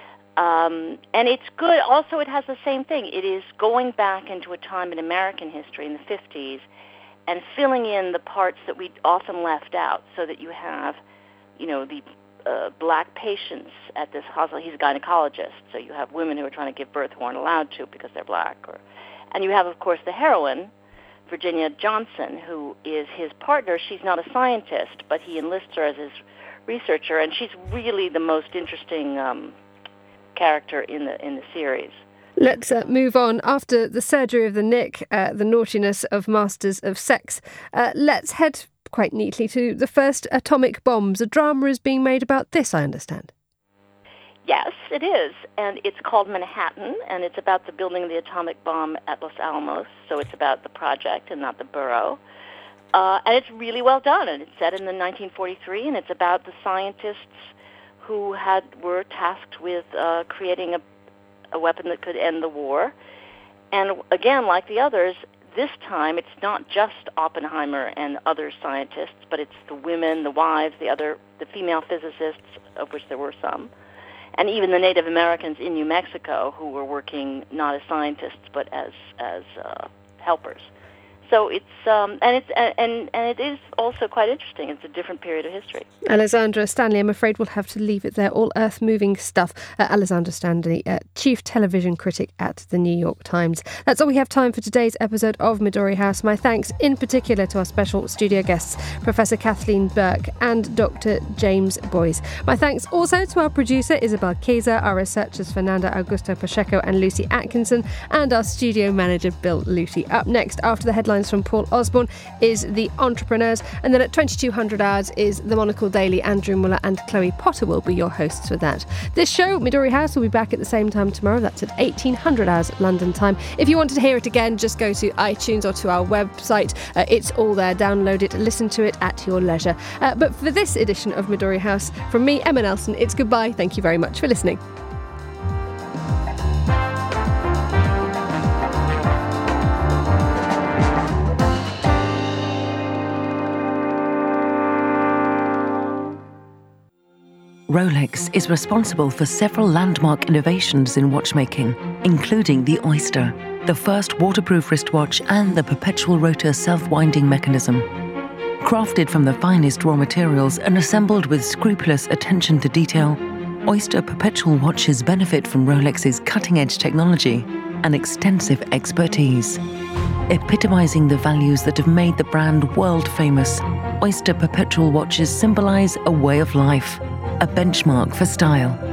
And it's good. Also, it has the same thing. It is going back into a time in American history in the 50s and filling in the parts that we often left out, so that you have, the black patients at this hospital. He's a gynecologist, so you have women who are trying to give birth who aren't allowed to because they're black. And you have, of course, the heroine, Virginia Johnson, who is his partner. She's not a scientist, but he enlists her as his researcher, and she's really the most interesting character in the series. Let's move on. After the surgery of the Nick, the naughtiness of Masters of Sex, let's head quite neatly to the first atomic bombs. A drama is being made about this, I understand. Yes, it is. And it's called Manhattan, and it's about the building of the atomic bomb at Los Alamos. So it's about the project and not the borough. And it's really well done. And it's set in 1943, and it's about the scientists who were tasked with creating a weapon that could end the war. And again, like the others, this time it's not just Oppenheimer and other scientists, but it's the women, the wives, the female physicists, of which there were some, and even the Native Americans in New Mexico who were working not as scientists but as helpers. So it's and it is also quite interesting. It's a different period of history. Alessandra Stanley, I'm afraid we'll have to leave it there. All earth-moving stuff. Alessandra Stanley, chief television critic at the New York Times. That's all we have time for today's episode of Midori House. My thanks in particular to our special studio guests, Professor Kathleen Burke and Dr. James Boyes. My thanks also to our producer, Isabel Kaiser, our researchers, Fernanda Augusto Pacheco and Lucy Atkinson, and our studio manager, Bill Luty. Up next, after the headlines from Paul Osborne, is The Entrepreneurs, and then at 2200 hours is The Monocle Daily. Andrew Muller and Chloe Potter will be your hosts for that. This show, Midori House, will be back at the same time tomorrow. That's at 1800 hours London time. If you wanted to hear it again, just go to iTunes or to our website. It's all there. Download it, listen to it at your leisure. But for this edition of Midori House, from me, Emma Nelson, it's goodbye. Thank you very much for listening. Rolex is responsible for several landmark innovations in watchmaking, including the Oyster, the first waterproof wristwatch, and the perpetual rotor self-winding mechanism. Crafted from the finest raw materials and assembled with scrupulous attention to detail, Oyster perpetual watches benefit from Rolex's cutting-edge technology and extensive expertise. Epitomizing the values that have made the brand world-famous, Oyster perpetual watches symbolize a way of life, a benchmark for style.